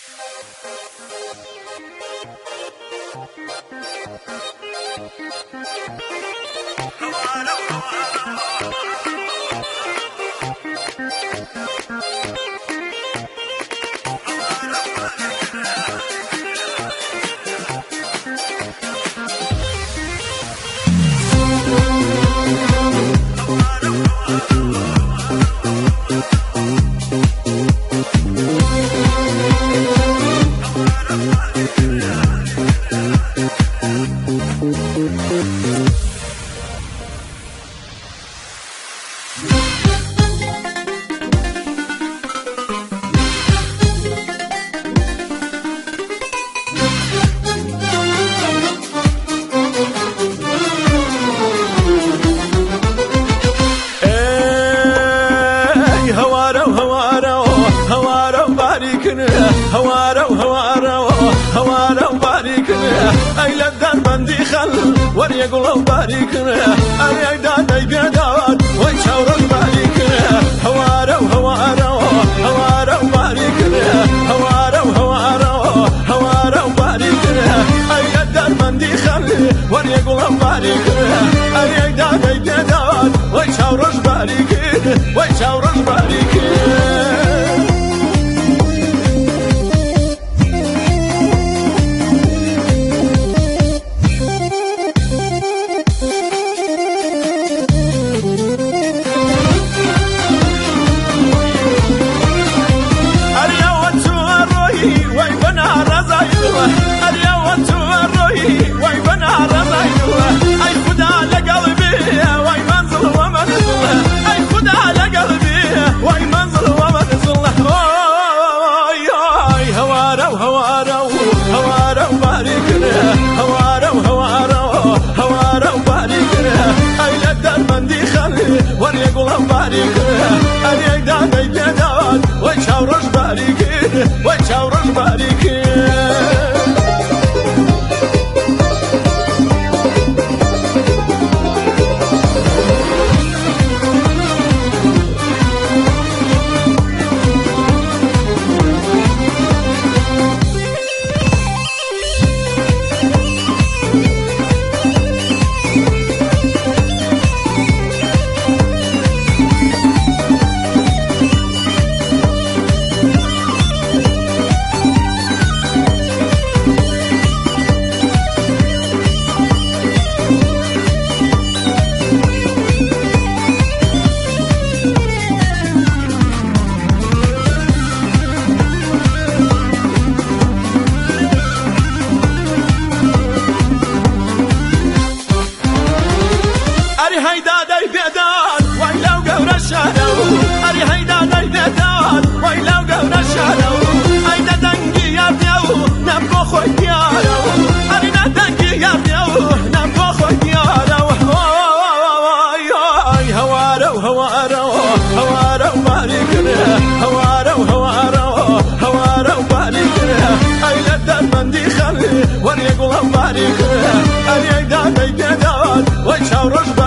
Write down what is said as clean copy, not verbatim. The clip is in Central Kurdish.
هوارو باريكنا أي لدار بندي خل وريقولو باريكنا أريق دادي بيداد ويشاورو باريكنا هوارو باريكنا هوارو باريكنا أي لدار بندي خل وريقولو باريكنا أريق دادي بيداد ويشاورو باريكنا وريقولو باريكنا أريق دادي بيداد ويشاورو باريكنا هوارو باريكنا أي لدار بندي خل وريقولو باريكنا أريق دادي بيداد ويشاورو